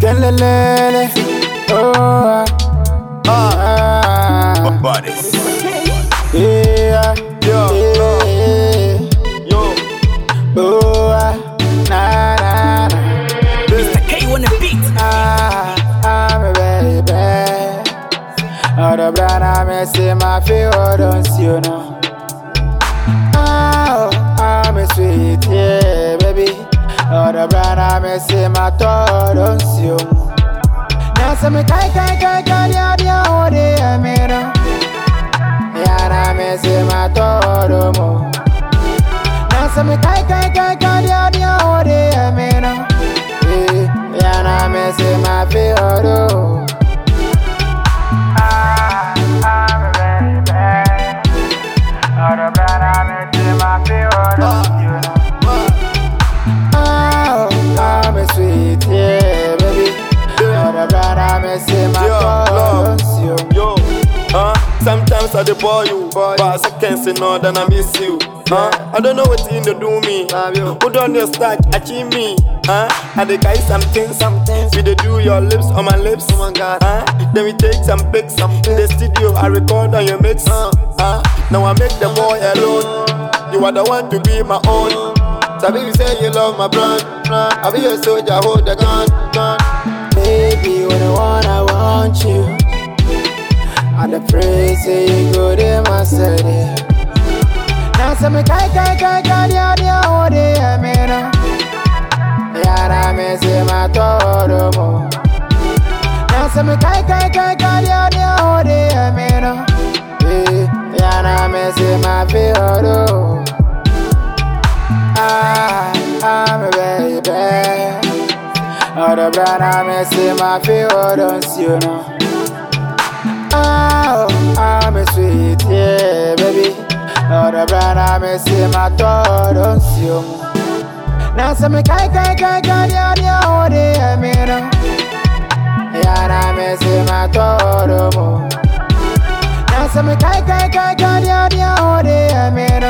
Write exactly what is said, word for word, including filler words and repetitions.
Lele, oh, ah, My bodies. yeah, Yo, yeah, yo, oh, na na na, Mister K on the beat. ah, I'm a baby. All the brand I see my feel don't see you know. Ah, I'm a sweet, yeah, baby. All the brand I see my thought don't see you. Now some kai kai kai kai ya ya ode amena. Ya na me see my thought mo. Now some kai kai kai kai ya ya ode amena. Eh, ya na me see my feel. Ah, I'm a baby. All the brand I see my feel don't you know. I'm a sweet, yeah, baby. All the brand I see my thoughts, you. yo. Huh? Sometimes I dey bore you, but I seconds in order and I miss you. Huh? I don't know what you to do me. Put on your stack, achieve me. Huh? I dey carry something, something. We dey do your lips on my lips. Oh my God. Huh? Then we take some pics in the studio. I record on your mix. Huh? Now I make the boy alone. You are the one to be my own. Sabi you say you love my brand. I be your soldier, hold the gun, gun. Baby, when I want, I want you. And the praise say you go to my city. Now some kai kai kai kai ya ya ode amena. Ya na me see my thought mo. Now some kai kai kai kai ya ya ode amena. Eh, ya na me see my feel. Ah, I'm a baby. All the brand I see my feel don't see you know. Ah, I'm a sweet, yeah, baby. All the brand I see my thought don't see you. Now some kai kai kai kai ya ya ode amena. Ya na me see my thought mo. Now some kai kai kai kai ya ya ode amena.